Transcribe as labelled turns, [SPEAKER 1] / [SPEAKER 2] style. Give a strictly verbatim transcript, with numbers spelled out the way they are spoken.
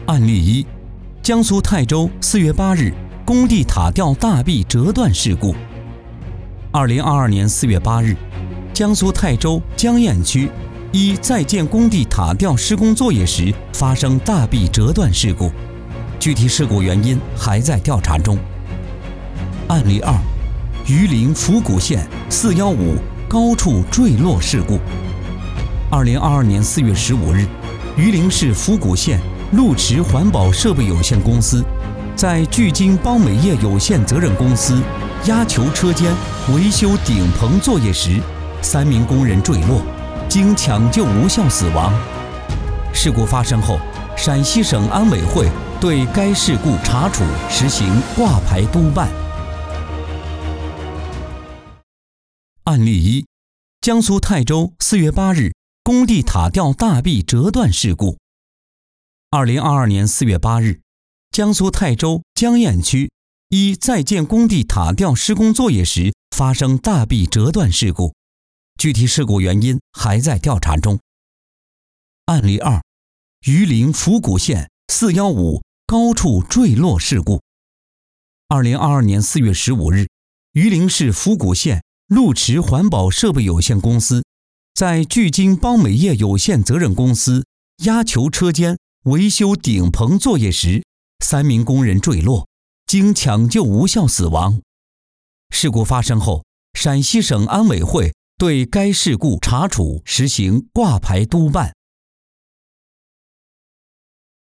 [SPEAKER 1] 案例一：江苏泰州四月八日工地塔吊大臂折断事故。二零二二年四月八日，江苏泰州江堰区一在建工地塔吊施工作业时发生大臂折断事故，具体事故原因还在调查中。案例二：榆林府谷县四一五高处坠落事故。二零二二年四月十五日，榆林市府谷县路驰环保设备有限公司在聚金邦美业有限责任公司压球车间维修顶棚作业时，三名工人坠落，经抢救无效死亡。事故发生后，陕西省安委会对该事故查处，实行挂牌督办。案例一：江苏泰州四月八日工地塔吊大臂折断事故。二零二二年四月八日，江苏泰州江堰区一在建工地塔吊施工作业时发生大臂折断事故，具体事故原因还在调查中。案例二：榆林府谷县四一五高处坠落事故。二零二二年四月十五日，榆林市府谷县路驰环保设备有限公司在聚金邦美业有限责任公司压球车间维修顶棚作业时，三名工人坠落，经抢救无效死亡。事故发生后，陕西省安委会对该事故查处，实行挂牌督办。